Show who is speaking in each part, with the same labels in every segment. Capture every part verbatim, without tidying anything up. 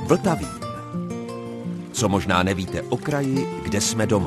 Speaker 1: Vltavín. Co možná nevíte o kraji, kde jsme doma.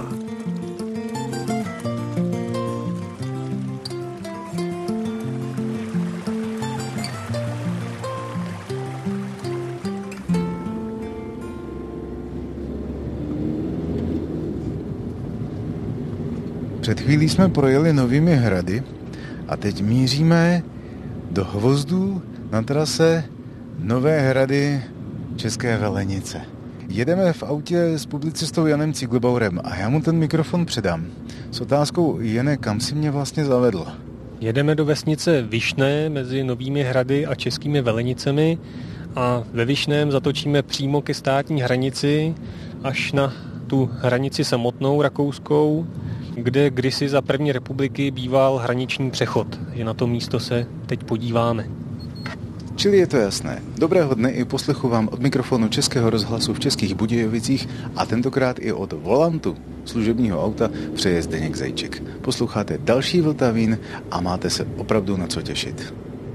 Speaker 2: Před chvílí jsme projeli Novými Hrady a teď míříme do Hvozdů na trase Nové Hrady České Velenice. Jedeme v autě s publicistou Janem Ciglebaurem a já mu ten mikrofon předám s otázkou: Jene, kam si mě vlastně zavedl?
Speaker 3: Jedeme do vesnice Vyšné mezi Novými Hrady a Českými Velenicemi a ve Vyšném zatočíme přímo ke státní hranici až na tu hranici samotnou rakouskou, kde kdysi za první republiky býval hraniční přechod. Je na to místo se teď podíváme.
Speaker 2: Čili je to jasné. Dobrého dne i poslechu vám od mikrofonu Českého rozhlasu v Českých Budějovicích a tentokrát i od volantu služebního auta přeje Zdeněk Zajíček. Posloucháte další Vltavín a máte se opravdu na co těšit.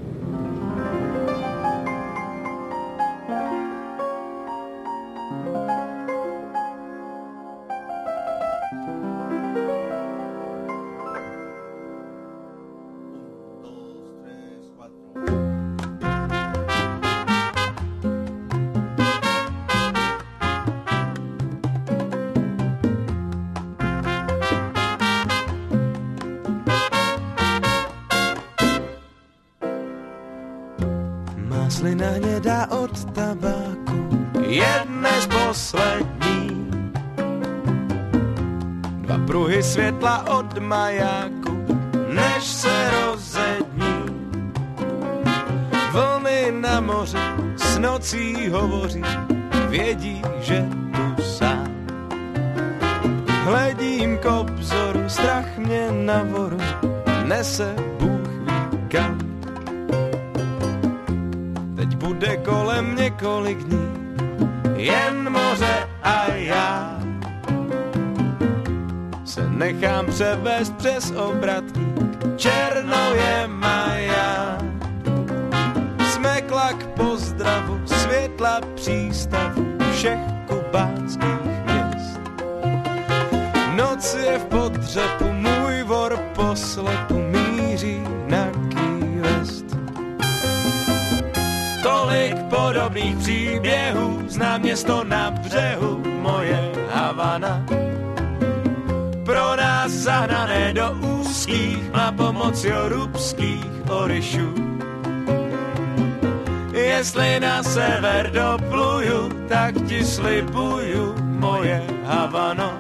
Speaker 4: Maslina hnědá od tabáku, jedné z poslední. Dva pruhy světla od majáku, než se rozední. Vlny na moři s nocí hovoří, vědí, že tu sám. Hledím k obzoru, strach mě navoru, nese Bůh ví kam. Bude kolem několik dní, jen moře a já. Se nechám převést přes obratník, černou je maja. Smekla k pozdravu, světla přístavu všech kubánských měst. Noc je v podřepu, můj vor poslepu míří na Key West. Tolik podobných příběhů, znám město na břehu, moje Havana. Pro nás zahnané do úzkých má pomoc jorubských orišů. Jestli na sever dopluju, tak ti slibuju, moje Havano.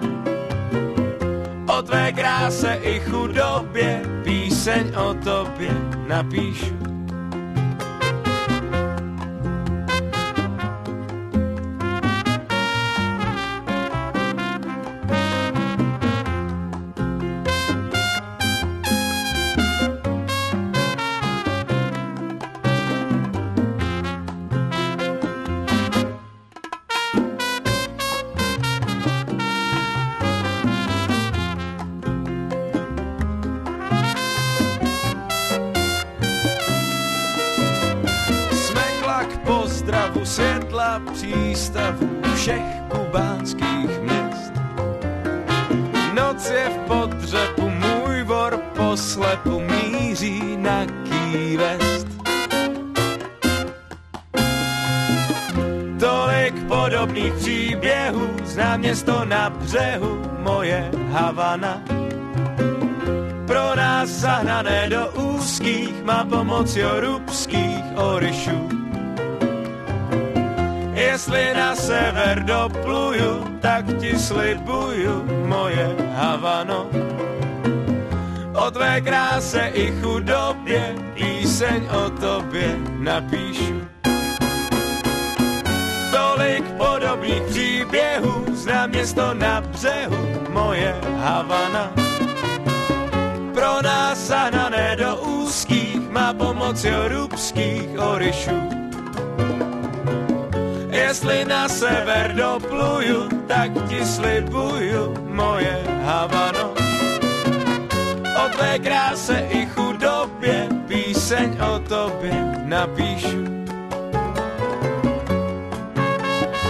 Speaker 4: O tvé kráse i chudobě píseň o tobě napíšu. Světla přístavu všech kubánských měst. Noc je v podřepu, můj vor poslepu míří na Key West. Tolik podobných příběhů, znám město na břehu, moje Havana. Pro nás zahnané do úzkých má pomoc jorubských orišů. Jestli na sever dopluju, tak ti slibuju, moje Havano. O tvé kráse i chudobě píseň o tobě napíšu. Tolik podobných příběhů, znám město na břehu, moje Havana. Pro nás zahnané do úzkých má pomoc jorubských orišů. Jestli na sever dopluju, tak ti slibuju, moje Havano. O tvé kráse i chudobě píseň o tobě napíšu.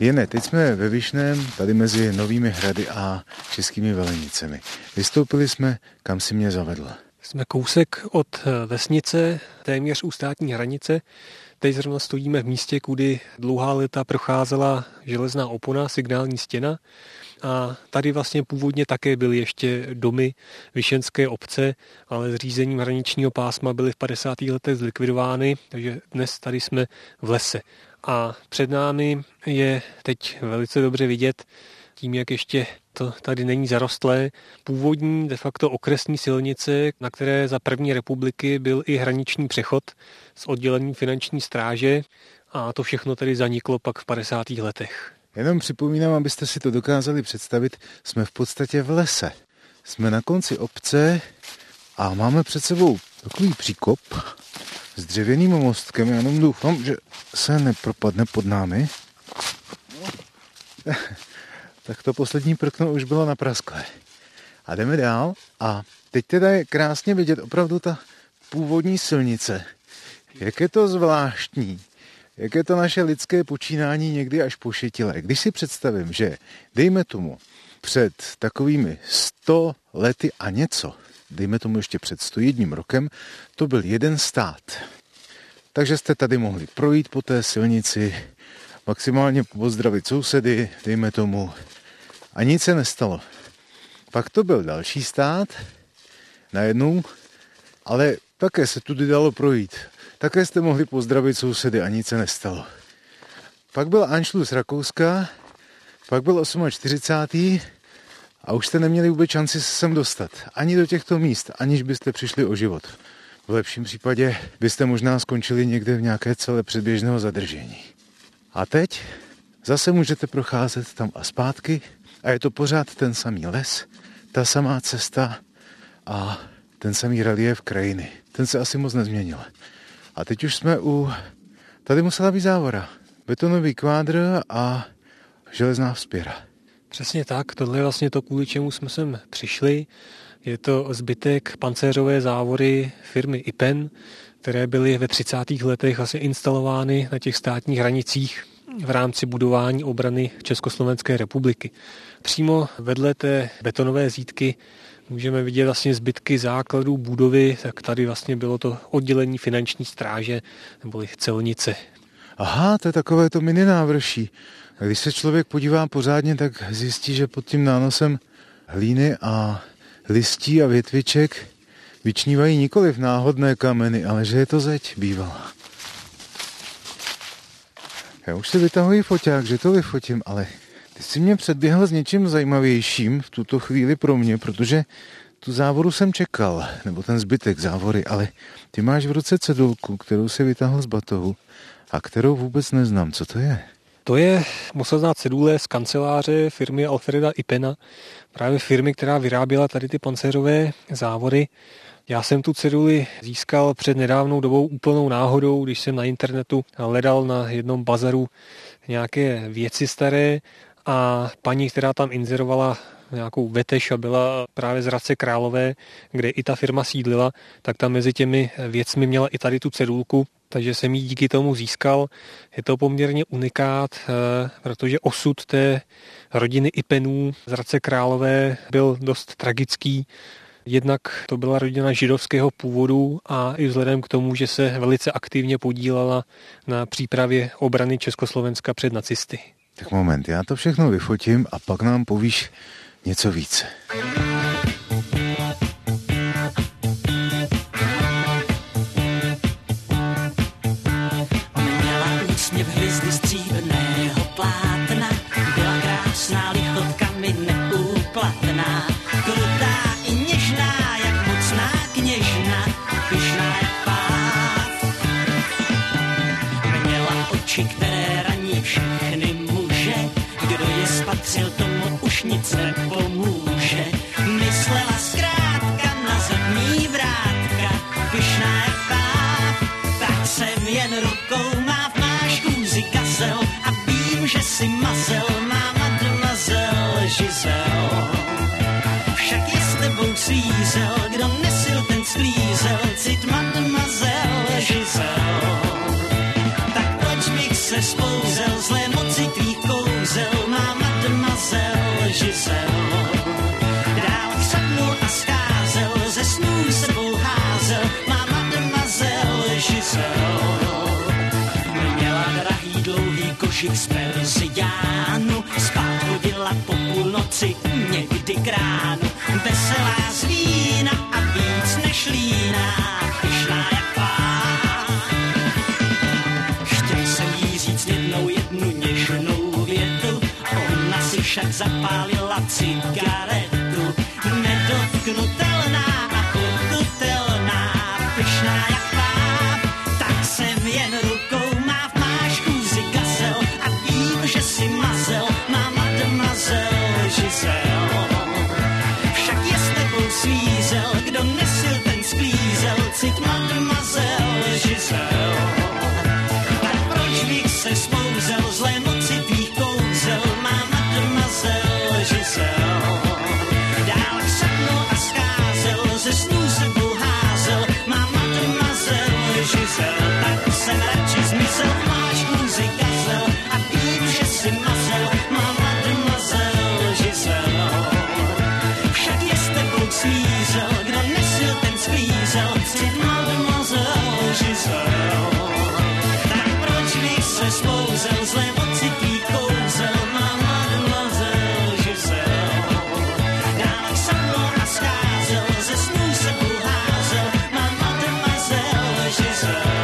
Speaker 2: Jene, teď jsme ve Vyšném, tady mezi Novými Hrady a Českými Velenicemi. Vystoupili jsme, kam si mě zavedl.
Speaker 3: Jsme kousek od vesnice, téměř u státní hranice. Teď zrovna stojíme v místě, kudy dlouhá léta procházela železná opona, signální stěna. A tady vlastně původně také byly ještě domy vyšenské obce, ale zřízením hraničního pásma byly v padesátých letech zlikvidovány, takže dnes tady jsme v lese. A před námi je teď velice dobře vidět, tím, jak ještě to tady není zarostlé, původní de facto okresní silnice, na které za první republiky byl i hraniční přechod s oddělením finanční stráže, a to všechno tedy zaniklo pak v padesátých letech.
Speaker 2: Jenom připomínám, abyste si to dokázali představit, jsme v podstatě v lese. Jsme na konci obce a máme před sebou takový příkop s dřevěným mostkem. Já jenom doufám, že se nepropadne pod námi. Tak to poslední prkno už bylo naprasklé. A jdeme dál. A teď teda je krásně vidět opravdu ta původní silnice. Jak je to zvláštní. Jak je to naše lidské počínání někdy až pošetilé. Když si představím, že dejme tomu před takovými sto lety a něco, dejme tomu ještě před sto jedním rokem, to byl jeden stát. Takže jste tady mohli projít po té silnici, maximálně pozdravit sousedy, dejme tomu, a nic se nestalo. Pak to byl další stát, najednou, ale také se tudy dalo projít. Také jste mohli pozdravit sousedy a nic se nestalo. Pak byl Anschluss Rakouska, pak byl čtyřicátý osmý a už jste neměli vůbec šanci se sem dostat. Ani do těchto míst, aniž byste přišli o život. V lepším případě byste možná skončili někde v nějaké celé předběžného zadržení. A teď zase můžete procházet tam a zpátky a je to pořád ten samý les, ta samá cesta a ten samý reliéf krajiny. Ten se asi moc nezměnil. A teď už jsme u... Tady musela být závora. Betonový kvádr a železná vzpěra.
Speaker 3: Přesně tak, tohle je vlastně to, kvůli čemu jsme sem přišli. Je to zbytek pancéřové závory firmy Ipen, které byly ve třicátých letech vlastně instalovány na těch státních hranicích v rámci budování obrany Československé republiky. Přímo vedle té betonové zítky můžeme vidět vlastně zbytky základů budovy, tak tady vlastně bylo to oddělení finanční stráže neboli celnice.
Speaker 2: Aha, to je takové to mini návrší. A když se člověk podívá pořádně, tak zjistí, že pod tím nánosem hlíny a listí a větviček vyčnívají nikoliv náhodné kameny, ale že je to zeď bývalá. Já už si vytahuji foťák, že to vyfotím, ale ty jsi mě předběhl s něčím zajímavějším v tuto chvíli pro mě, protože tu závoru jsem čekal, nebo ten zbytek závory, ale ty máš v ruce cedulku, kterou si vytáhl z batohu a kterou vůbec neznám. Co to je?
Speaker 3: To je mosazná cedule z kanceláře firmy Alfreda Ipena, právě firmy, která vyráběla tady ty pancéřové závory. Já jsem tu ceduli získal před nedávnou dobou úplnou náhodou, když jsem na internetu hledal na jednom bazaru nějaké věci staré a paní, která tam inzerovala nějakou veteš a byla právě z Hradce Králové, kde i ta firma sídlila, tak tam mezi těmi věcmi měla i tady tu cedulku, takže jsem ji díky tomu získal. Je to poměrně unikát, protože osud té rodiny Ipenů z Hradce Králové byl dost tragický. Jednak to byla rodina židovského původu a i vzhledem k tomu, že se velice aktivně podílela na přípravě obrany Československa před nacisty.
Speaker 2: Tak moment, já to všechno vyfotím a pak nám povíš něco více.
Speaker 5: Měla úsměv hvězdy stříbrného plátna, byla krásná lichotkami neúplatná, krutá i něžná, jak mocná kněžna, pyšná jak páv. Měla oči, které raní všechny muže, kdo je spatřil, tomu už nic nepomůže. Myslela zkrátka na zadní vrátka, pyšná jak páv, tak jsem jen rukou máv, máš kůzi gazel a vím, že si mazel, má mademoiselle Giselle. Však je s tebou svízel, kdo nesil, ten sklízel, cit mademoiselle Giselle. Tak proč bych se spouzel zlé moci tvých kouzel, mužik z Perziánu spát chodila po půlnoci někdy k ránu. Veselá z vína a víc než líná, pyšná jak pán. Chtěl jsem jí říct jednou jednu něžnou větu, ona si však zapálila cigaretu. Nedotknutelná a pokutelná, pyšná jak pán, tak jsem jen rukou máv, máš kůzi gazel a vím, že si mazel, má mademoiselle Giselle. Však je s tebou svízel, kdo nesil, ten sklízel, cit mademoiselle Giselle. Tak proč bych se spouzel, zlé moci tvých kouzel, má mademoiselle Giselle. Dál k srpnu a scházel, ze snů sebou házel, má mademoiselle Giselle. Tak jsem radši zmizel, máš kůzi gazel a vím, že si mazel, má mademoiselle Giselle. Však je s tebou svízel, kdo nesil, ten sklízel, cit mademoiselle Giselle. Tak proč bych se spouzel, zlé moci tvých kouzel, má mademoiselle Giselle. Dál k srpnu a scházel, ze snů sebou házel, má mademoiselle Giselle.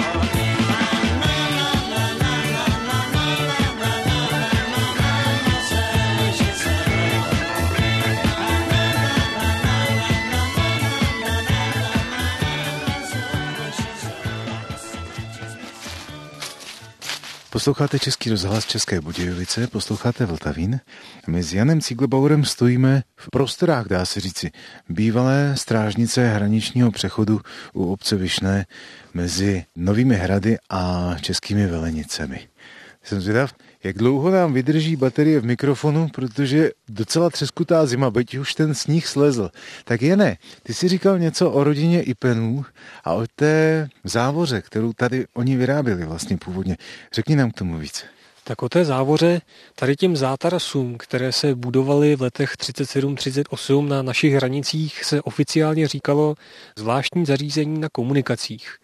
Speaker 2: Posloucháte Český rozhlas České Budějovice, posloucháte Vltavín. My s Janem Cíglebauerem stojíme v prostorách, dá se říci, bývalé strážnice hraničního přechodu u obce Vyšné mezi Novými Hrady a Českými Velenicemi. Jsem zvědav, jak dlouho nám vydrží baterie v mikrofonu, protože docela třeskutá zima, byť už ten sníh slezl. Tak Jane, ty jsi říkal něco o rodině Ipenů a o té závoře, kterou tady oni vyráběli vlastně původně. Řekni nám k tomu víc.
Speaker 3: Tak o té závoře, tady těm zátarasům, které se budovaly v letech třicet sedm třicet osm na našich hranicích, se oficiálně říkalo zvláštní zařízení na komunikacích.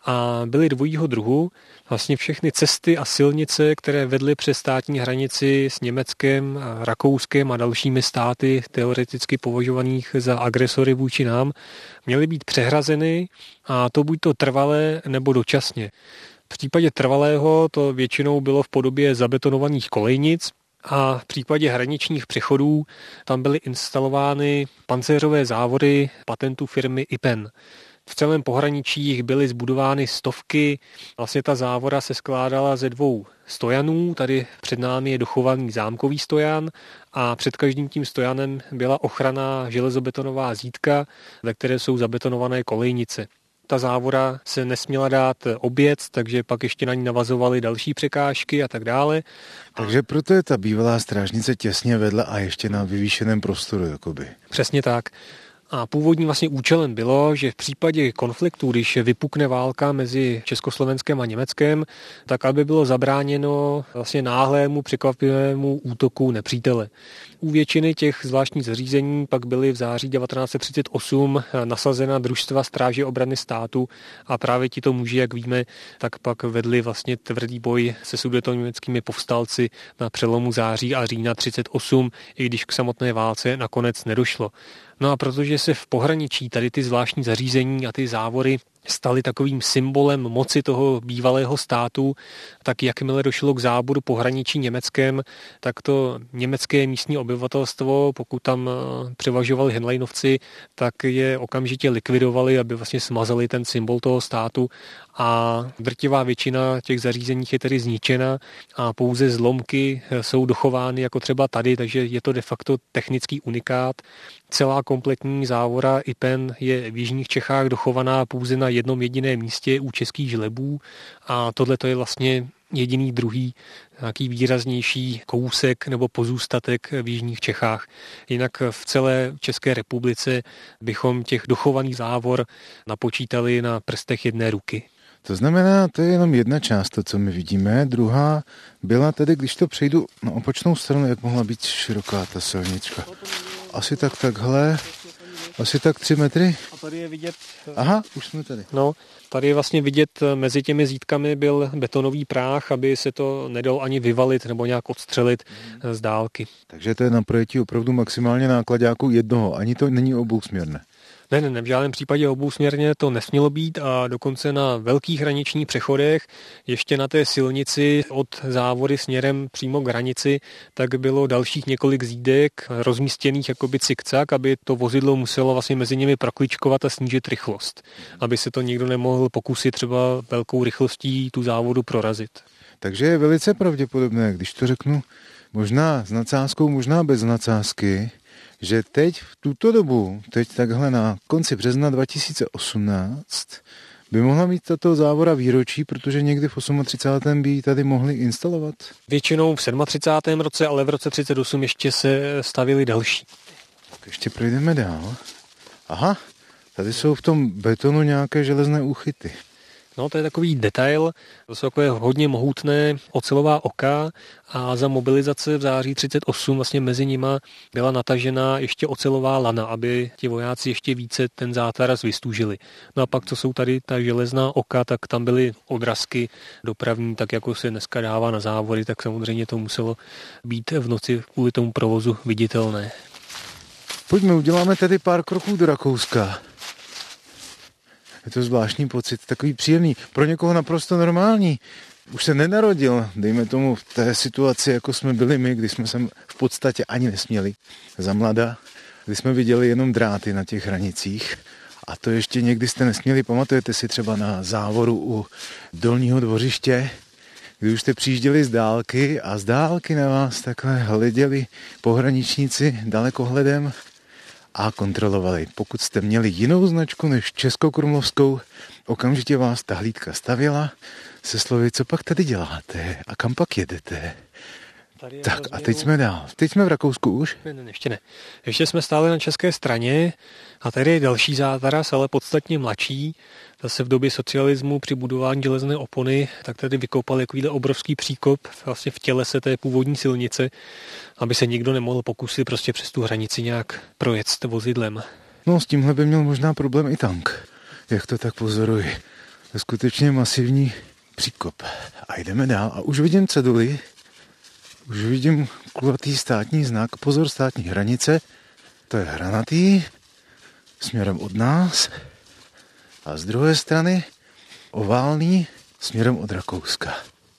Speaker 3: A byly dvojího druhu, vlastně všechny cesty a silnice, které vedly přes státní hranici s Německem, a Rakouskem a dalšími státy teoreticky považovaných za agresory vůči nám, měly být přehrazeny a to buď to trvalé nebo dočasně. V případě trvalého to většinou bylo v podobě zabetonovaných kolejnic a v případě hraničních přechodů tam byly instalovány pancéřové závory patentu firmy Ipen. V celém pohraničí jich byly zbudovány stovky. Vlastně ta závora se skládala ze dvou stojanů. Tady před námi je dochovaný zámkový stojan a před každým tím stojanem byla ochranná železobetonová zítka, ve které jsou zabetonované kolejnice. Ta závora se nesměla dát obět, takže pak ještě na ní navazovaly další překážky a tak dále.
Speaker 2: Takže proto je ta bývalá strážnice těsně vedle a ještě na vyvýšeném prostoru. Jakoby.
Speaker 3: Přesně tak. A původním vlastně účelem bylo, že v případě konfliktu, když vypukne válka mezi Československem a Německem, tak aby bylo zabráněno vlastně náhlému překvapivému útoku nepřítele. U většiny těch zvláštních zařízení pak byly v září devatenáct set třicet osm nasazena družstva Stráže obrany státu a právě tito muži, jak víme, tak pak vedli vlastně tvrdý boj se sudetoněmeckými povstalci na přelomu září a října třicet osm, i když k samotné válce nakonec nedošlo. No a protože se v pohraničí tady ty zvláštní zařízení a ty závory staly takovým symbolem moci toho bývalého státu, tak jakmile došlo k záboru pohraničí Německem, tak to německé místní obyvatelstvo, pokud tam převažovali Henleinovci, tak je okamžitě likvidovali, aby vlastně smazali ten symbol toho státu a drtivá většina těch zařízení je tedy zničena a pouze zlomky jsou dochovány jako třeba tady, takže je to de facto technický unikát. Celá kompletní závora Ipen je v jižních Čechách dochovaná pouze na jednom jediném místě u Českých Žlebů a tohle to je vlastně jediný druhý nějaký výraznější kousek nebo pozůstatek v jižních Čechách. Jinak v celé České republice bychom těch dochovaných závor napočítali na prstech jedné ruky.
Speaker 2: To znamená, to je jenom jedna část, to, co my vidíme. Druhá byla tedy, když to přejdu na opačnou stranu, jak mohla být široká ta silnička. Asi tak takhle. Asi tak tři metry.
Speaker 3: A tady je vidět...
Speaker 2: Aha, už jsme tady.
Speaker 3: No, tady je vlastně vidět, mezi těmi zítkami byl betonový práh, aby se to nedalo ani vyvalit nebo nějak odstřelit mm. z dálky.
Speaker 2: Takže to je na projekti opravdu maximálně nákladáků jednoho, ani to není obousměrné.
Speaker 3: Ne, ne, ne, v žádném případě obousměrně to nesmělo být a dokonce na velkých hraničních přechodech, ještě na té silnici od Závody směrem přímo k hranici, tak bylo dalších několik zídek rozmístěných jakoby cikcak, aby to vozidlo muselo vlastně mezi nimi prokličkovat a snížit rychlost, aby se to nikdo nemohl pokusit třeba velkou rychlostí tu závodu prorazit.
Speaker 2: Takže je velice pravděpodobné, když to řeknu možná s nadsázkou, možná bez nadsázky, že teď v tuto dobu, teď takhle na konci března dva tisíce osmnáct, by mohla mít tato závoda výročí, protože někdy v třicátém osmém by ji tady mohli instalovat.
Speaker 3: Většinou v třicátém sedmém roce, ale v roce třicet osm ještě se stavily další.
Speaker 2: Tak ještě projdeme dál. Aha, tady jsou v tom betonu nějaké železné úchyty.
Speaker 3: No, to je takový detail, to jsou takové hodně mohutné ocelová oka a za mobilizace v září třicet osm vlastně mezi nima byla natažena ještě ocelová lana, aby ti vojáci ještě více ten zátaras vystůžili. No a pak, co jsou tady ta železná oka, tak tam byly odrazky dopravní, tak jako se dneska dává na závody, tak samozřejmě to muselo být v noci kvůli tomu provozu viditelné.
Speaker 2: Pojďme, uděláme tedy pár kroků do Rakouska. Je to zvláštní pocit, takový příjemný, pro někoho naprosto normální. Už se nenarodil, dejme tomu, v té situaci, jako jsme byli my, kdy jsme sem v podstatě ani nesměli za mlada, kdy jsme viděli jenom dráty na těch hranicích. A to ještě někdy jste nesměli, pamatujete si třeba na závodu u Dolního Dvořiště, kdy už jste přijížděli z dálky a z dálky na vás takhle hleděli pohraničníci dalekohledem a kontrolovali. Pokud jste měli jinou značku než českokrumlovskou, okamžitě vás ta hlídka stavěla se slovy, co pak tady děláte a kam pak jedete. Tak a teď jsme dál. Teď jsme v Rakousku už?
Speaker 3: Ne, ne, ještě ne. Ještě jsme stáli na české straně a tady je další zátaras, ale podstatně mladší. Zase v době socialismu při budování železné opony, tak tady vykopali takovýhle obrovský příkop vlastně v tělese té původní silnice, aby se nikdo nemohl pokusit prostě přes tu hranici nějak projet vozidlem.
Speaker 2: No, s tímhle by měl možná problém i tank, jak to tak pozoruji. To je skutečně masivní příkop. A jdeme dál a už vidím ceduly, už vidím kulatý státní znak, pozor, státní hranice, to je hranatý, směrem od nás a z druhé strany oválný směrem od Rakouska.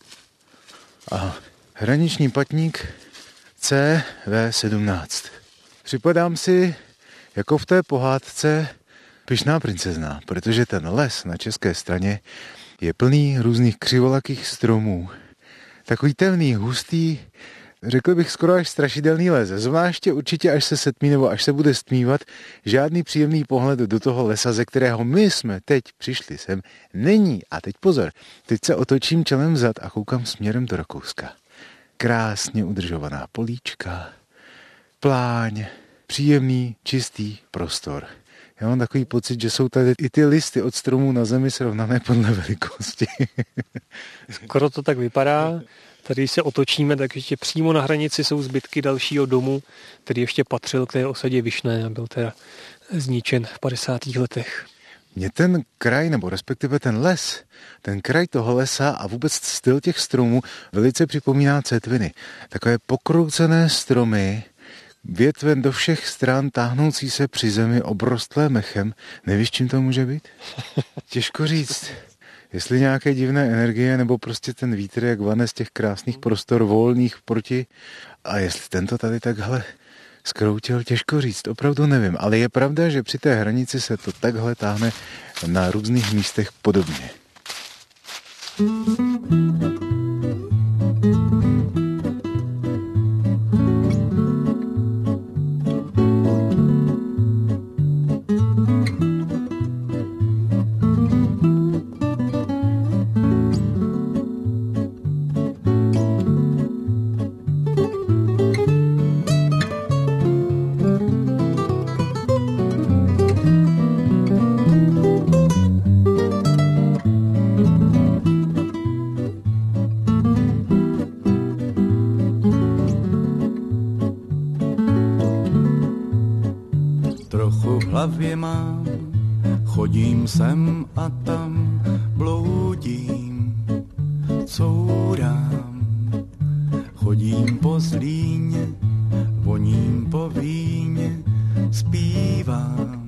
Speaker 2: A hraniční patník C V sedmnáct. Připadám si jako v té pohádce Pyšná princezna, protože ten les na české straně je plný různých křivolakých stromů. Takový temný, hustý, řekl bych skoro až strašidelný les. Zvláště určitě, až se setmí nebo až se bude stmívat, žádný příjemný pohled do toho lesa, ze kterého my jsme teď přišli sem, není. A teď pozor, teď se otočím čelem vzad a koukám směrem do Rakouska. Krásně udržovaná políčka, pláň, příjemný, čistý prostor. Já mám takový pocit, že jsou tady i ty listy od stromů na zemi srovnané podle velikosti.
Speaker 3: Skoro to tak vypadá. Tady se otočíme, tak ještě přímo na hranici jsou zbytky dalšího domu, který ještě patřil k té osadě Vyšné a byl teda zničen v padesátých letech.
Speaker 2: Mě ten kraj, nebo respektive ten les, ten kraj toho lesa a vůbec styl těch stromů velice připomíná Cetviny. Takové pokroucené stromy, větven do všech stran táhnoucí se při zemi obrostlé mechem. Nevíš, čím to může být? Těžko říct. Jestli nějaké divné energie, nebo prostě ten vítr, jak vane z těch krásných prostor volných proti. A jestli tento tady takhle zkroutil, těžko říct, opravdu nevím. Ale je pravda, že při té hranici se to takhle táhne na různých místech podobně.
Speaker 6: hlavě mám, chodím sem a tam, bloudím, courám. Chodím po Zlíně, voním po víně, zpívám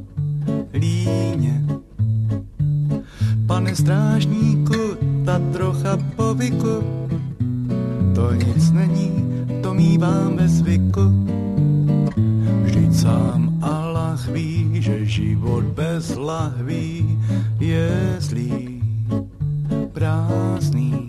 Speaker 6: líně. Pane strážníku, ta trocha povyku, to nic není, to mívám ve zvyku. Vždyť sám Allah ví, že život bez lahví je zlý, prázdný.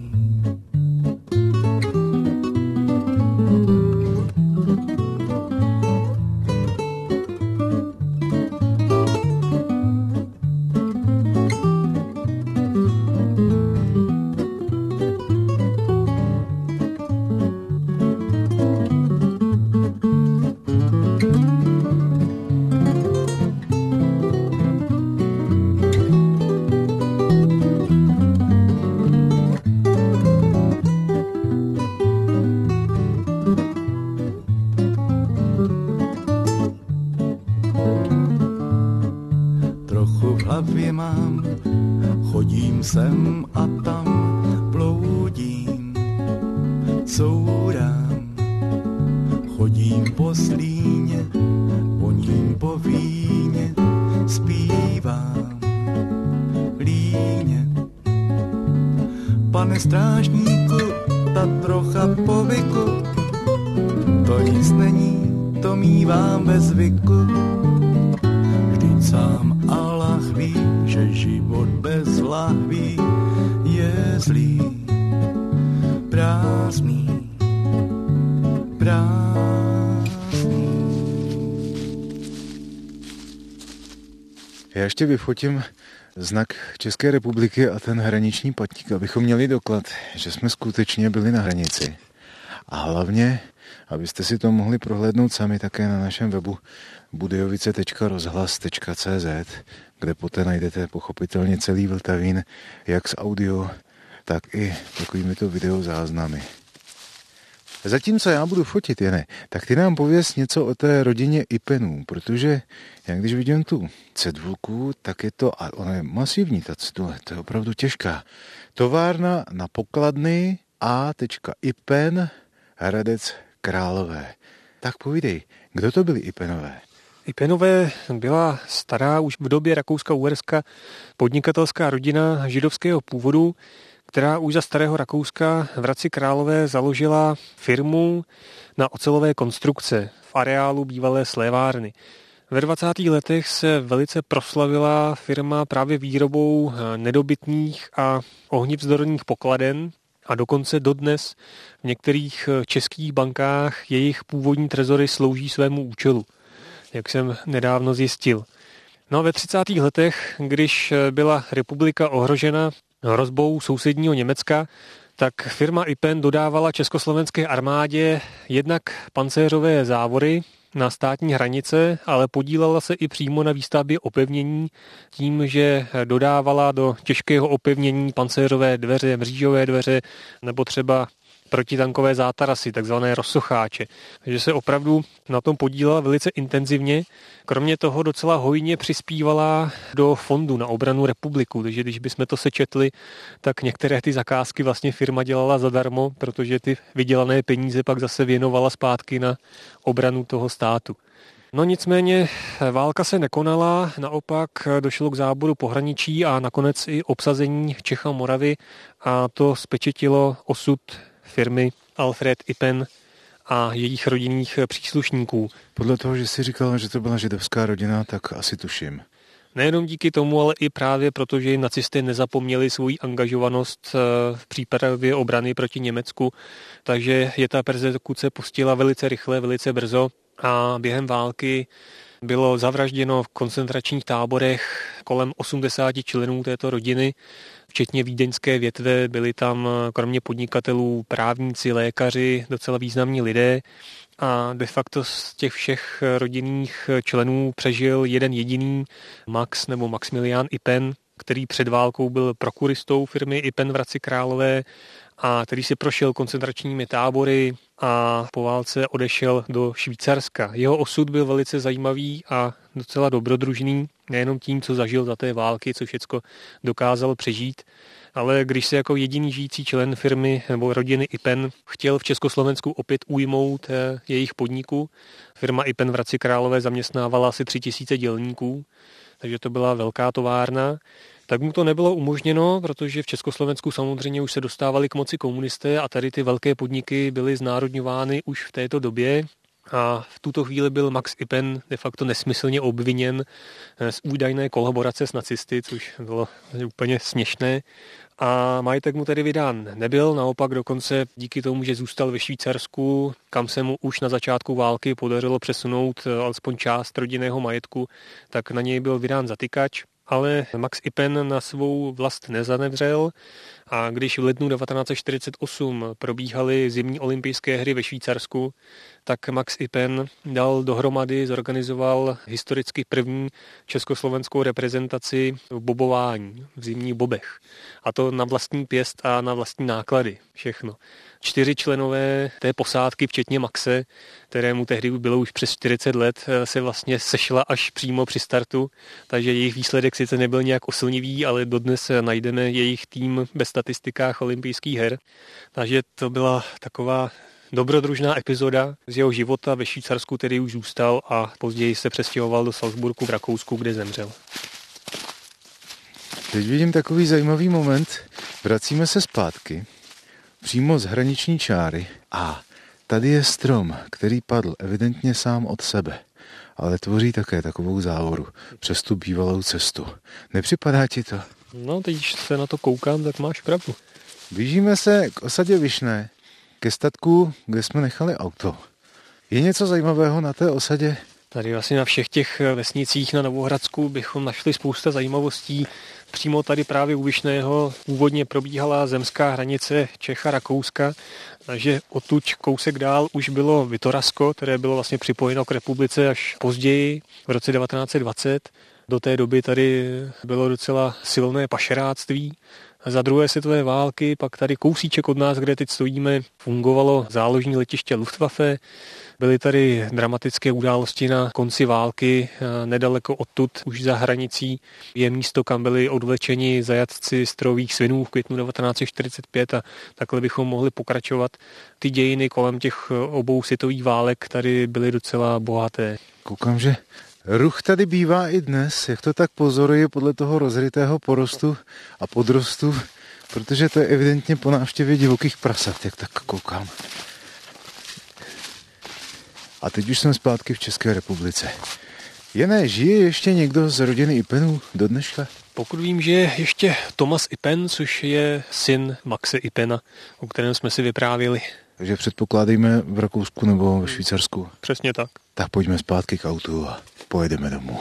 Speaker 6: Sem a tam bloudím, courám, chodím po Zlíně, voním po víně, zpívám líně. Pane strážníku, ta trocha povyku, to nic není, to mívám ve zvyku. Vždyť sám Allah ví, že život bez lahví je zlý, prázdný, prázdný.
Speaker 2: Já ještě vyfotím znak České republiky a ten hraniční patník, abychom měli doklad, že jsme skutečně byli na hranici. A hlavně, abyste si to mohli prohlédnout sami také na našem webu budějovice tečka rozhlas tečka cé zet, kde poté najdete pochopitelně celý Vltavín, jak s audio, tak i takovými to videozáznamy. Zatímco já budu fotit, Jene, tak ty nám pověz něco o té rodině Ipenů, protože já když vidím tu cedulku, tak je to, a ona je masivní, ta cedule, to je opravdu těžká. Továrna na pokladny A. Ipen, Hradec Králové. Tak povídej, kdo to byli Ipenové?
Speaker 3: Ipenové byla stará už v době Rakouska-Uherska podnikatelská rodina židovského původu, která už za starého Rakouska v Hradci Králové založila firmu na ocelové konstrukce v areálu bývalé slévárny. Ve dvacátých letech se velice proslavila firma právě výrobou nedobytných a ohnivzdorných pokladen a dokonce dodnes v některých českých bankách jejich původní trezory slouží svému účelu, jak jsem nedávno zjistil. No a ve třicátých letech, když byla republika ohrožena hrozbou sousedního Německa, tak firma Ipen dodávala československé armádě jednak pancéřové závory na státní hranice, ale podílela se i přímo na výstavbě opevnění tím, že dodávala do těžkého opevnění pancéřové dveře, mřížové dveře nebo třeba protitankové zátarasy, takzvané rozsocháče. Takže se opravdu na tom podílela velice intenzivně. Kromě toho docela hojně přispívala do fondu na obranu republiku, takže když bychom to sečetli, tak některé ty zakázky vlastně firma dělala zadarmo, protože ty vydělané peníze pak zase věnovala zpátky na obranu toho státu. No nicméně válka se nekonala, naopak došlo k záboru pohraničí a nakonec i obsazení Čech a Moravy a to zpečetilo osud firmy Alfred Ipen a jejich rodinných příslušníků.
Speaker 2: Podle toho, že jsi říkal, že to byla židovská rodina, tak asi tuším.
Speaker 3: Nejenom díky tomu, ale i právě proto, že nacisté nezapomněli svoji angažovanost v přípravě obrany proti Německu, takže je ta persekuce pustila velice rychle, velice brzo a během války bylo zavražděno v koncentračních táborech kolem osmdesáti členů této rodiny, včetně vídeňské větve, byli tam kromě podnikatelů právníci, lékaři, docela významní lidé a de facto z těch všech rodinných členů přežil jeden jediný Max nebo Maximilian Ipen, který před válkou byl prokuristou firmy Ipen v Hradci Králové a který si prošel koncentračními tábory a po válce odešel do Švýcarska. Jeho osud byl velice zajímavý a docela dobrodružný, nejenom tím, co zažil za té války, co všecko dokázal přežít, ale když se jako jediný žijící člen firmy nebo rodiny Ipen chtěl v Československu opět ujmout jejich podniku. Firma Ipen v Hradci Králové zaměstnávala asi tři tisíce dělníků, takže to byla velká továrna. Tak mu to nebylo umožněno, protože v Československu samozřejmě už se dostávali k moci komunisté a tady ty velké podniky byly znárodňovány už v této době. A v tuto chvíli byl Max Ipen de facto nesmyslně obviněn z údajné kolaborace s nacisty, což bylo úplně směšné. A majetek mu tedy vydán nebyl, naopak dokonce díky tomu, že zůstal ve Švýcarsku, kam se mu už na začátku války podařilo přesunout alespoň část rodinného majetku, tak na něj byl vydán zatykač. Ale Max Ipen na svou vlast nezanevřel a když v lednu devatenáct set čtyřicet osm probíhaly zimní olympijské hry ve Švýcarsku, tak Max Ipen dal dohromady, zorganizoval historicky první československou reprezentaci v bobování, v zimních bobech. A to na vlastní pěst a na vlastní náklady, všechno. Čtyři členové té posádky, včetně Maxe, kterému tehdy bylo už přes čtyřicet let, se vlastně sešla až přímo při startu, takže jejich výsledek sice nebyl nějak oslnivý, ale dodnes najdeme jejich tým ve statistikách olympijských her. Takže to byla taková dobrodružná epizoda z jeho života ve Švýcarsku, který už zůstal a později se přestěhoval do Salzburgu v Rakousku, kde zemřel.
Speaker 2: Teď vidím takový zajímavý moment. Vracíme se zpátky, přímo z hraniční čáry a tady je strom, který padl evidentně sám od sebe, ale tvoří také takovou závoru přes tu bývalou cestu. Nepřipadá ti to?
Speaker 3: No, teď, když se na to koukám, tak máš pravdu.
Speaker 2: Blížíme se k osadě Vyšné, ke statku, kde jsme nechali auto. Je něco zajímavého na té osadě?
Speaker 3: Tady vlastně na všech těch vesnicích na Novohradsku bychom našli spousta zajímavostí. Přímo tady právě u Vyšného původně probíhala zemská hranice Čech a Rakouska, takže odtud kousek dál už bylo Vitorasko, které bylo vlastně připojeno k republice až později, v roce devatenáct set dvacet. Do té doby tady bylo docela silné pašeráctví. Za druhé světové války pak tady kousíček od nás, kde teď stojíme, fungovalo záložní letiště Luftwaffe. Byly tady dramatické události na konci války, nedaleko odtud, už za hranicí, je místo, kam byli odvlečeni zajatci strojových svinů v květnu devatenáct set čtyřicet pět a takhle bychom mohli pokračovat. Ty dějiny kolem těch obou světových válek tady byly docela bohaté.
Speaker 2: Koukám, že ruch tady bývá i dnes, jak to tak pozoruji podle toho rozrytého porostu a podrostu, protože to je evidentně po návštěvě divokých prasat, jak tak koukám. A teď už jsme zpátky v České republice. Jene, žije ještě někdo z rodiny Ipenů do dneška?
Speaker 3: Pokud vím, že je ještě Thomas Ipen, což je syn Maxe Ipena, o kterém jsme si vyprávěli.
Speaker 2: Takže předpokládejme v Rakousku nebo v Švýcarsku.
Speaker 3: Přesně tak.
Speaker 2: Tak pojďme zpátky k autu a pojedeme domů.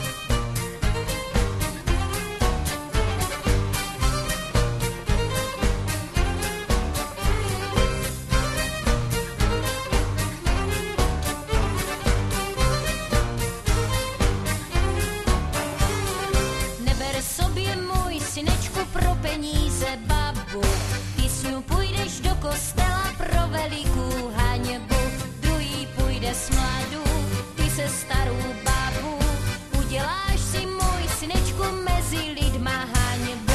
Speaker 7: Neber sobě, můj synečku, pro peníze babu. Ty s ňou půjdeš do kostela pro velikou haněbu. Druhý půjde s mladou, ty se starou babu. Uděláš si, můj synečku, mezi lidma haněbu.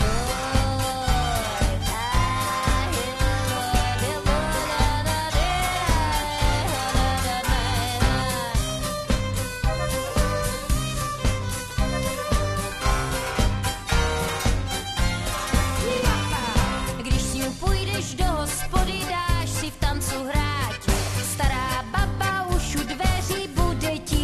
Speaker 7: Když s ňou půjdeš do hospody, dáš si v tancu hráti. Stará baba už u dveří bude ti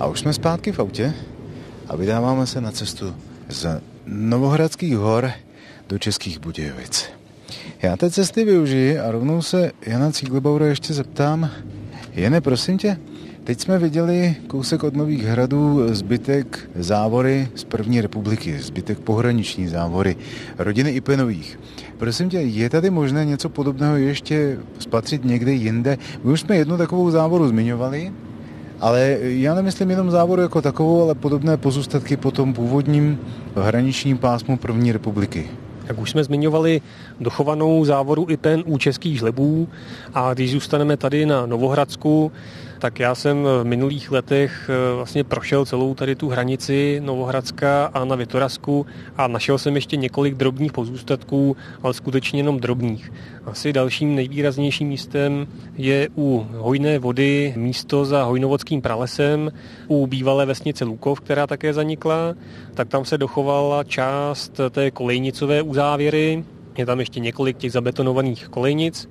Speaker 2: A už jsme zpátky v autě a vydáváme se na cestu z Novohradských hor do Českých Budějovic. Já té cesty využiji a rovnou se Jana Cíglebaura ještě zeptám. Jene, prosím tě, teď jsme viděli kousek od Nových Hradů zbytek závory z první republiky, zbytek pohraniční závory rodiny Ipenových. Prosím tě, je tady možné něco podobného ještě spatřit někde jinde? My už jsme jednu takovou závoru zmiňovali, ale já nemyslím jenom závoru jako takovou, ale podobné pozůstatky po tom původním hraničním pásmu první republiky.
Speaker 3: Jak už jsme zmiňovali dochovanou závoru Ipen u Českých Žlebů a když zůstaneme tady na Novohradsku, tak já jsem v minulých letech vlastně prošel celou tady tu hranici Novohradska a na Vitorazku a našel jsem ještě několik drobných pozůstatků, ale skutečně jenom drobných. Asi dalším nejvýraznějším místem je u Hojné Vody místo za hojnovodským pralesem u bývalé vesnice Lukov, která také zanikla, tak tam se dochovala část té kolejnicové uzávěry. Je tam ještě několik těch zabetonovaných kolejnic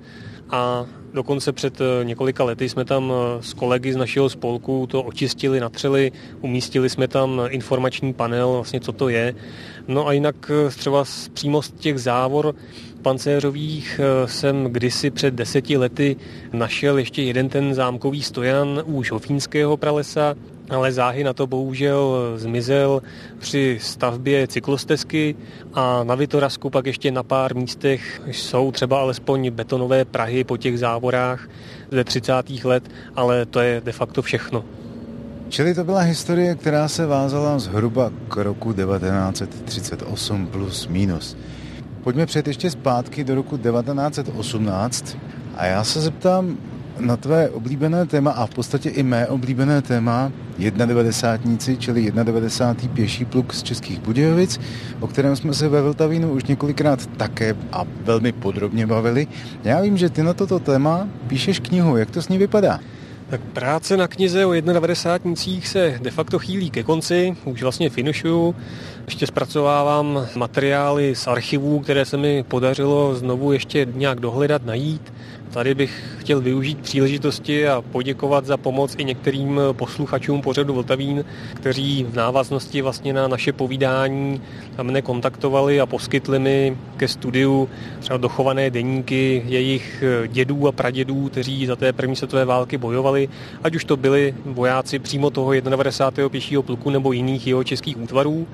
Speaker 3: a dokonce před několika lety jsme tam s kolegy z našeho spolku to očistili, natřeli, umístili jsme tam informační panel, vlastně co to je. No a jinak třeba přímo z těch závor pancéřových jsem kdysi před deseti lety našel ještě jeden ten zámkový stojan u Šofínského pralesa, ale záhy na to bohužel zmizel při stavbě cyklostezky a na Vitorazku pak ještě na pár místech jsou třeba alespoň betonové prahy po těch závorách ze třicátých let, ale to je de facto všechno.
Speaker 2: Čili to byla historie, která se vázala zhruba k roku devatenáct set třicet osm plus minus. Pojďme přejít ještě zpátky do roku devatenáct set osmnáct a já se zeptám na tvé oblíbené téma a v podstatě i mé oblíbené téma devadesátníci, čili devadesátý pěší pluk z Českých Budějovic, o kterém jsme se ve Vltavínu už několikrát také a velmi podrobně bavili. Já vím, že ty na toto téma píšeš knihu, jak to s ní vypadá?
Speaker 3: Tak práce na knize o devadesátnících se de facto chýlí ke konci, už vlastně finišuju. Ještě zpracovávám materiály z archivů, které se mi podařilo znovu ještě nějak dohledat, najít. Tady bych chtěl využít příležitosti a poděkovat za pomoc i některým posluchačům pořadu Vltavín, kteří v návaznosti vlastně na naše povídání mne kontaktovali a poskytli mi ke studiu třeba dochované deníky jejich dědů a pradědů, kteří za té první světové války bojovali, ať už to byli vojáci přímo toho devadesátého prvního pěšího pluku nebo jiných jeho českých útvarů.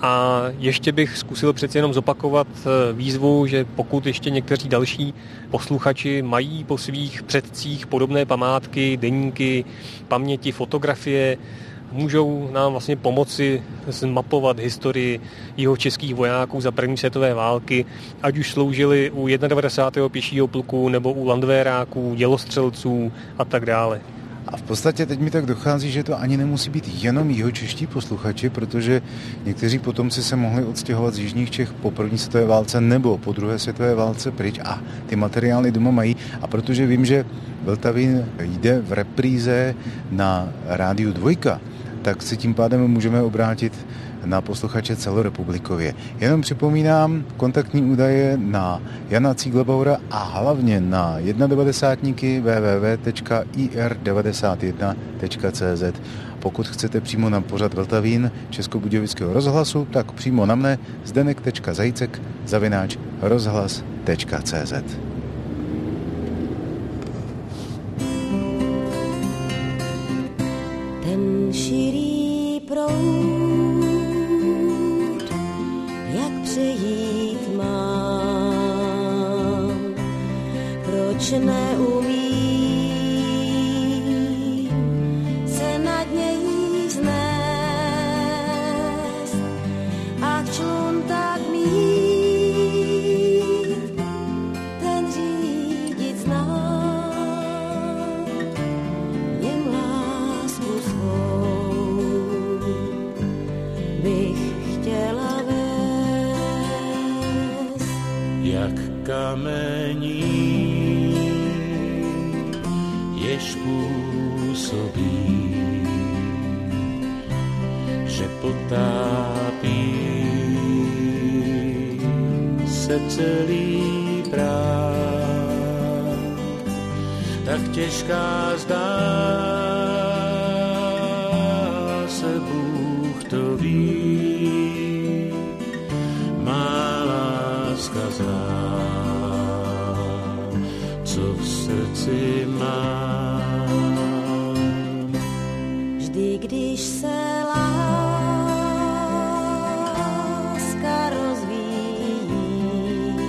Speaker 3: A ještě bych zkusil přeci jenom zopakovat výzvu, že pokud ještě někteří další posluchači mají po svých předcích podobné památky, deníky, paměti, fotografie, můžou nám vlastně pomoci zmapovat historii jeho českých vojáků za první světové války, ať už sloužili u devadesátého prvního pěšího pluku nebo u landvéráků, dělostřelců a tak dále.
Speaker 2: A v podstatě teď mi tak dochází, že to ani nemusí být jenom jihočeští posluchači, protože někteří potomci se mohli odstěhovat z jižních Čech po první světové válce nebo po druhé světové válce pryč a ty materiály doma mají. A protože vím, že Vltavín jde v repríze na rádiu Dvojka, tak si tím pádem můžeme obrátit na posluchače celorepublikově. Jenom připomínám kontaktní údaje na Jana Cíglebaura a hlavně na devadesátníky w w w tečka i r devadesát jedna tečka c z. Pokud chcete přímo na pořad Vltavín Českobudějovického rozhlasu, tak přímo na mne zdenek tečka zajcek zavináč rozhlas tečka c z.
Speaker 8: Ten širý proud, jak přejít mám, proč neumím se nad něj vznést a člun tak mít, ten řídit znám, něm lásku svou bych chtěla vést.
Speaker 6: Jak kamení, jež působí, že potápí se celý práv, tak těžká zdá to ví, má láska zná, co v srdci mám.
Speaker 8: Vždy, když se láska rozvíjí,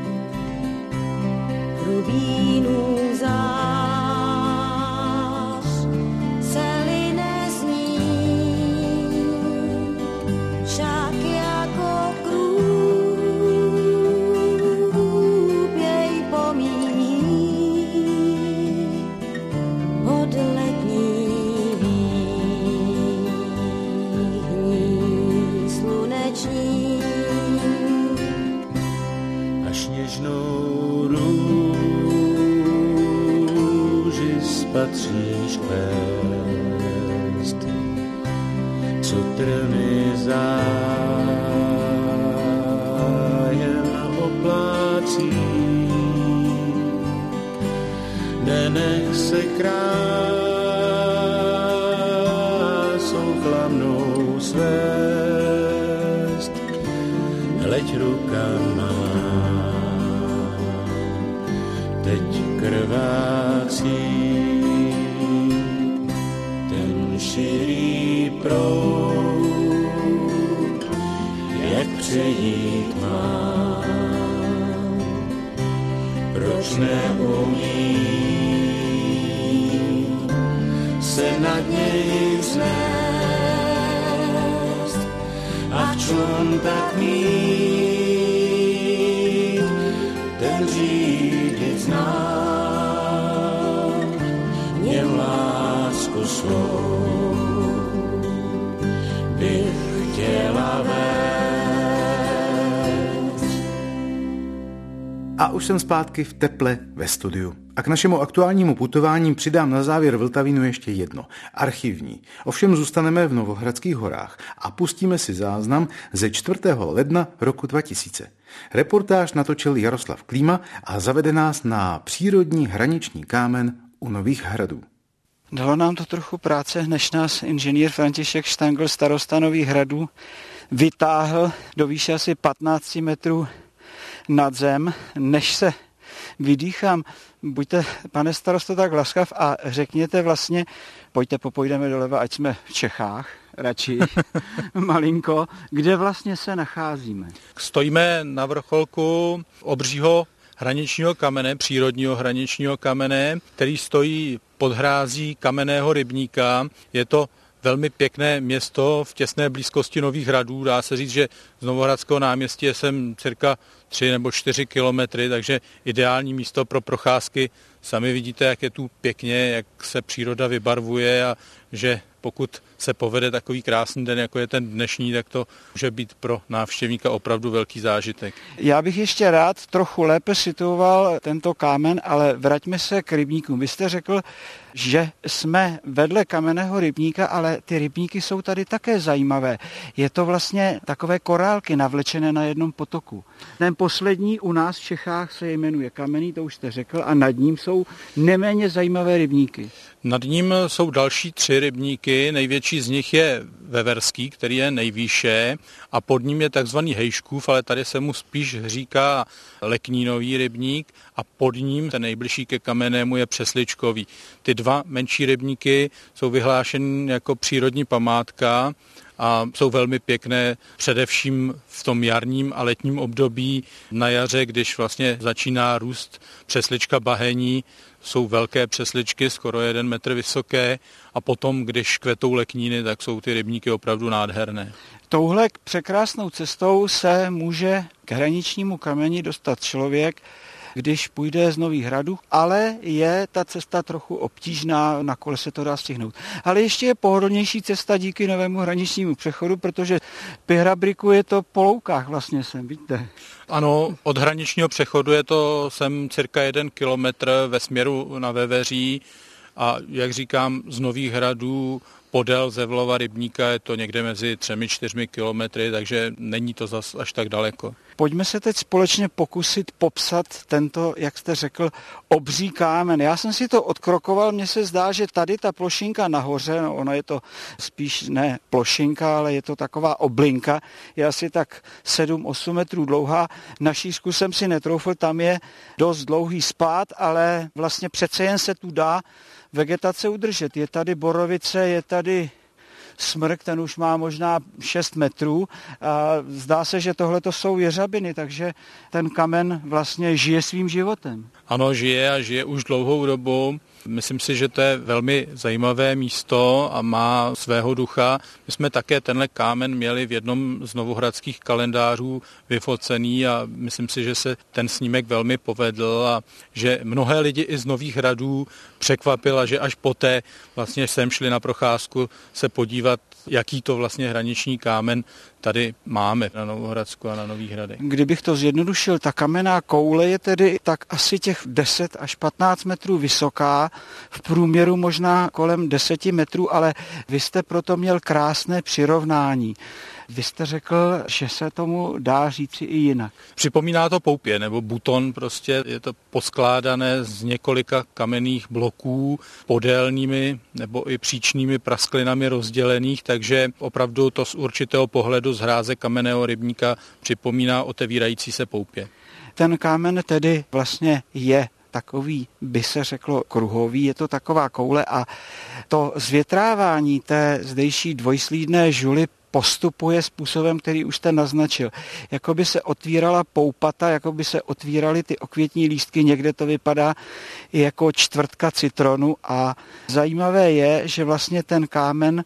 Speaker 8: rubínů zář se line z ní, však jako krůb jej pomíjí pod letní výhní sluneční.
Speaker 6: Až něžnou růži spatříš kvést, co trny zájem oplácí. Nenech se krásou chladnou svést, leď rukama, teď krvácí ten širý proud, jak přejít má, proč neumí se nad něj vznést a v člun tak mít ten řídit zná. Měl lásku svou bych chtěla vést.
Speaker 2: A už jsem zpátky v teple ve studiu. A k našemu aktuálnímu putování přidám na závěr Vltavínu ještě jedno, archivní. Ovšem zůstaneme v Novohradských horách a pustíme si záznam ze čtvrtého ledna roku dva tisíce. Reportáž natočil Jaroslav Klíma a zavede nás na přírodní hraniční kámen u Nových Hradů.
Speaker 9: Dalo nám to trochu práce, než nás inženýr František Štangl, starosta Nových Hradů, vytáhl do výše asi patnáct metrů nad zem, než se vydýchám. Buďte, pane starosto, tak laskav a řekněte vlastně, pojďte, popojdeme doleva, ať jsme v Čechách, radši malinko, kde vlastně se nacházíme.
Speaker 10: Stojíme na vrcholku obřího hraničního kamene, přírodního hraničního kamene, který stojí pod hrází kamenného rybníka. Je to velmi pěkné město v těsné blízkosti Nových Hradů. Dá se říct, že z Novohradského náměstí je sem cirka tři nebo čtyři kilometry, takže ideální místo pro procházky. Sami vidíte, jak je tu pěkně, jak se příroda vybarvuje a že pokud se povede takový krásný den, jako je ten dnešní, tak to může být pro návštěvníka opravdu velký zážitek.
Speaker 9: Já bych ještě rád trochu lépe situoval tento kámen, ale vraťme se k rybníkům. Vy jste řekl, že jsme vedle kamenného rybníka, ale ty rybníky jsou tady také zajímavé. Je to vlastně takové korálky navlečené na jednom potoku. Ten poslední u nás v Čechách se jmenuje Kamenný, to už jste řekl, a nad ním jsou neméně zajímavé rybníky.
Speaker 10: Nad ním jsou další tři rybníky, největší z nich je Veverský, který je nejvýše, a pod ním je takzvaný Hejškův, ale tady se mu spíš říká Leknínový rybník, a pod ním, ten nejbližší ke Kamennému, je Přesličkový. Ty dva menší rybníky jsou vyhlášeny jako přírodní památka a jsou velmi pěkné, především v tom jarním a letním období. Na jaře, když vlastně začíná růst přeslička bahení, jsou velké přesličky, skoro jeden metr vysoké, a potom, když kvetou lekníny, tak jsou ty rybníky opravdu nádherné.
Speaker 9: Touhle překrásnou cestou se může k hraničnímu kameni dostat člověk, když půjde z Nových Hradů, ale je ta cesta trochu obtížná, na kole se to dá stihnout. Ale ještě je pohodlnější cesta díky novému hraničnímu přechodu, protože Pyhrabriku je to po loukách vlastně sem, vidíte.
Speaker 10: Ano, od hraničního přechodu je to sem cirka jeden kilometr ve směru na Veveří, a jak říkám, z Nových Hradů podél Zevlova rybníka je to někde mezi třemi, čtyřmi kilometry, takže není to zas až tak daleko.
Speaker 9: Pojďme se teď společně pokusit popsat tento, jak jste řekl, obří kámen. Já jsem si to odkrokoval, mně se zdá, že tady ta plošinka nahoře, no ono je to spíš ne plošinka, ale je to taková oblinka, je asi tak sedm osm metrů dlouhá. Na šířku jsem si netroufl, tam je dost dlouhý spád, ale vlastně přece jen se tu dá vegetace udržet. Je tady borovice, je tady smrk, ten už má možná šest metrů a zdá se, že tohle to jsou jeřabiny, takže ten kamen vlastně žije svým životem.
Speaker 10: Ano, žije a žije už dlouhou dobu. Myslím si, že to je velmi zajímavé místo a má svého ducha. My jsme také tenhle kámen měli v jednom z novohradských kalendářů vyfocený a myslím si, že se ten snímek velmi povedl a že mnohé lidi i z Nových Hradů překvapila, že až poté vlastně sem šli na procházku se podívat, jaký to vlastně hraniční kámen tady máme na Novohradsku a na Nových Hradech.
Speaker 9: Kdybych to zjednodušil, ta kamenná koule je tedy tak asi těch deset až patnáct metrů vysoká, v průměru možná kolem deset metrů, ale vy jste proto měl krásné přirovnání. Vy jste řekl, že se tomu dá říci i jinak.
Speaker 10: Připomíná to poupě nebo buton, prostě je to poskládané z několika kamenných bloků podélnými nebo i příčnými prasklinami rozdělených, takže opravdu to z určitého pohledu z hráze kamenného rybníka připomíná otevírající se poupě.
Speaker 9: Ten kámen tedy vlastně je takový, by se řeklo, kruhový, je to taková koule a to zvětrávání té zdejší dvojslídné žuly postupuje způsobem, který už jste naznačil. Jako by se otvírala poupata, jako by se otvíraly ty okvětní lístky, někde to vypadá i jako čtvrtka citronu a zajímavé je, že vlastně ten kámen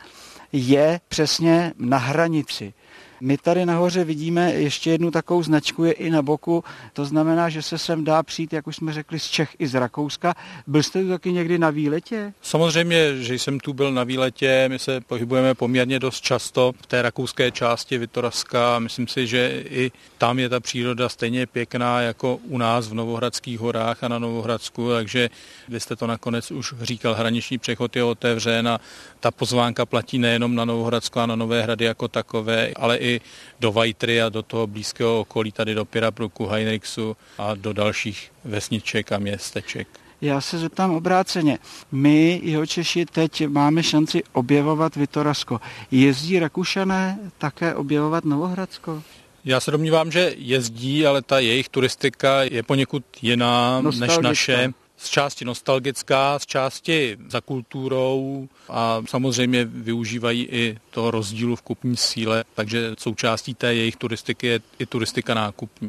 Speaker 9: je přesně na hranici. My tady nahoře vidíme ještě jednu takovou značku, je i na boku, to znamená, že se sem dá přijít, jak už jsme řekli, z Čech i z Rakouska. Byl jste tu taky někdy na výletě?
Speaker 10: Samozřejmě, že jsem tu byl na výletě, my se pohybujeme poměrně dost často v té rakouské části Vitoravska. Myslím si, že i tam je ta příroda stejně pěkná jako u nás v Novohradských horách a na Novohradsku, takže vy jste to nakonec už říkal, hraniční přechod je otevřen a ta pozvánka platí nejenom na Novohradsko a na Nové Hrady jako takové, ale i do Vajtry a do toho blízkého okolí, tady do Pirapruku, Heinrichsu a do dalších vesniček a městeček.
Speaker 9: Já se zeptám obráceně. My, Jihočeši, teď máme šanci objevovat Vitoravsko. Jezdí Rakušané také objevovat Novohradsko?
Speaker 10: Já se domnívám, že jezdí, ale ta jejich turistika je poněkud jiná než naše. Z části nostalgická, z části za kulturou a samozřejmě využívají i toho rozdílu v kupní síle, takže součástí té jejich turistiky je i turistika nákupní.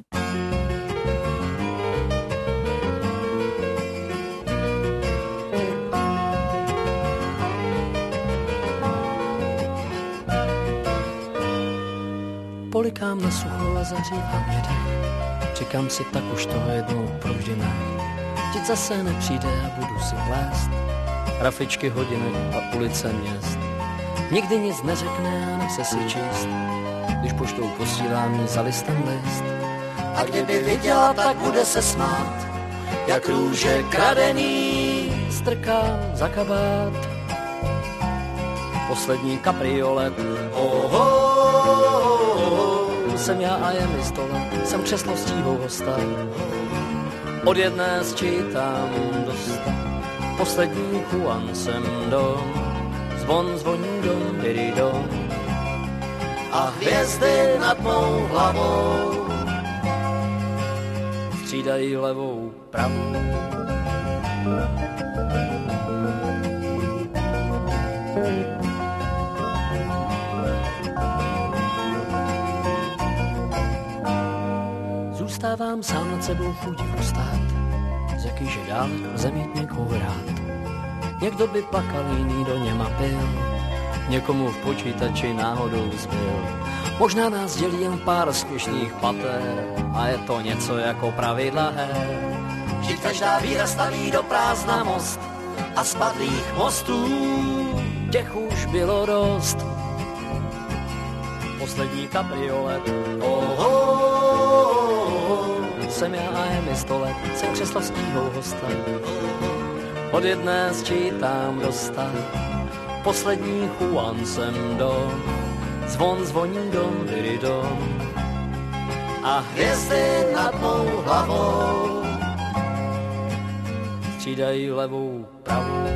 Speaker 11: Polikám na sucho a zahřívám jedech. Říkám si, tak už toho jednou provždy ne. Teď zase nepřijde a budu si plést rafičky hodinek a ulice měst. Nikdy nic neřekne a nechce si číst, když poštou posílám jí za listem list. A kdyby viděla, tak bude se smát, jak růže kradený strkám za kabát. Poslední kabriolet, oho, jsem já a je mi stole, jsem křeslo stíhou hosta. Od jedné sčítám dost, poslední kuan jsem dom, zvon zvoní dom, byry dom a hvězdy nad mou hlavou střídají levou pravou. Zůstávám sám nad sebou v údivu stát, z jakýže dál lze mít někoho rád. Někdo by plakal, jiný do něma pil, někomu v počítači náhodou zbyl. Možná nás dělí jen pár směšných pater a je to něco jako pravidla her. Vždyť každá víra staví do prázdna most a spadlých mostů těch už bylo dost. Poslední kabriolet, oho, jsem já a je mi stole, jsem křeslovskýho hosta. Od jedné sčítám dosta, poslední Juan jsem dom, zvon zvoní dom, didy dom. A hvězdy nad mou hlavou střídají levou pravou.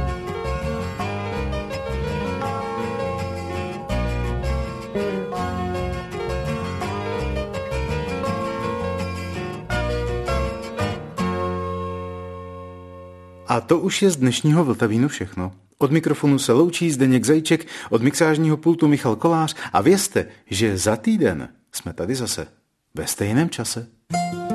Speaker 2: A to už je z dnešního Vltavínu všechno. Od mikrofonu se loučí Zdeněk Zajíček, od mixážního pultu Michal Kolář a vězte, že za týden jsme tady zase ve stejném čase.